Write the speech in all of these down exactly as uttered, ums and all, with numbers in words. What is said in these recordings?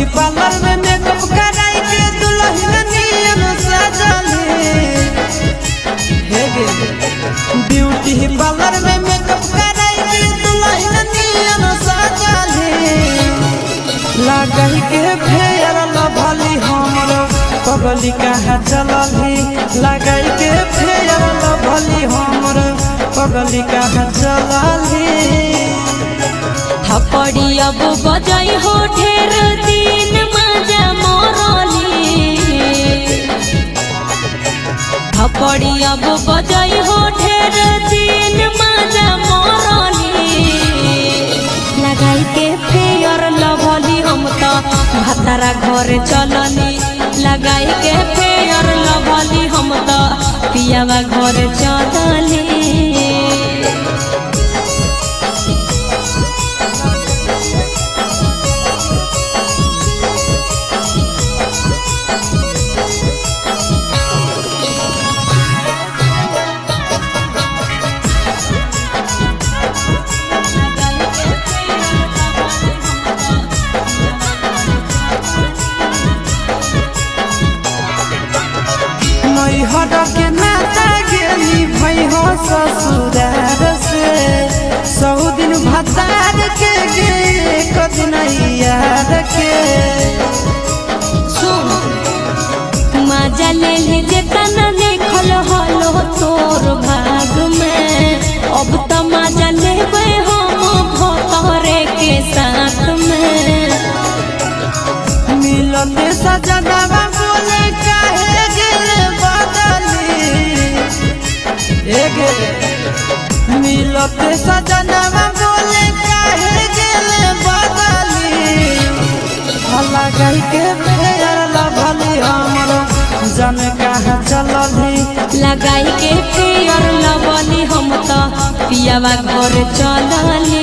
Parlour में makeup कराई के दुल्हन नियन सजली हे गे ब्यूटी पार्लर में मेकअप कराई के दुल्हन नियन सजली लगाई के फेयर लभली हमरो पगली कहाँ चलली लगाई के फेयर लभली हमरो पगली कहाँ चलली थपड़ी अब बजाई हो ढेर दिन मजा मोरली थपड़ी अब बजाई हो ढेर दिन मजा मोरली लगाई के फेयर लभली हम तो भतरा घर चलली लगाई के फेयर लभली हम तो पियावा घर चलली हट के नाता गेली भई हो ससुरार से सौ दिन भतार के गे कदिन यार के सुन मजा ले ले जेतना लिखल हलो तोर भाग में अब तो मजा लेबे हम भतरे के साथ में मिलते सजनवा बोले काहे गेले एगे मिलते सजनवा बोले काहे गेले बदली लगाई के फेयर लभली हमरो जन कहाँ चलली लगाई के फेयर लभली हम तो पियावा घर चलली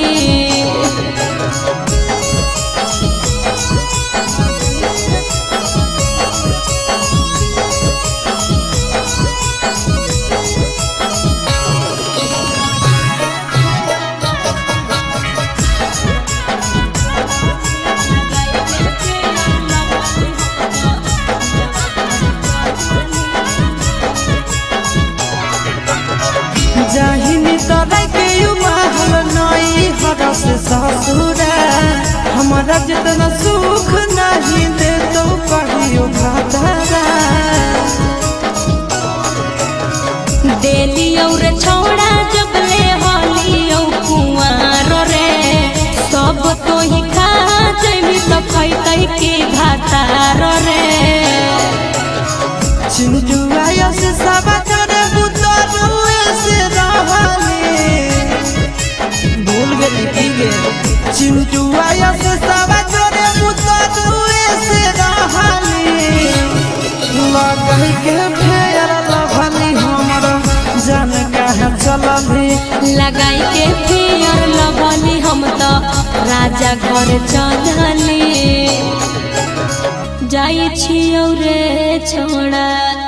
जाहिनी तोरा के महल नई हरस ससुरा हमारा जितना सुख नहीं दे तो कहियो भतारा देली और छोड़ा जब ले हली औ कुंवार रे सब तो ही खा जइबी तो खैतै के भातार रे चिंजुआ से सब करे बुतरुए से रहली भूल गई की गे चिंजुआ से सब करे बुतरुए से रहली लगाई के फेयर लभली हमरो जन कहाँ चलली लगाई के फेयर लभली हम तो राजा घर चलली जाई छियौ रे छोड़ा।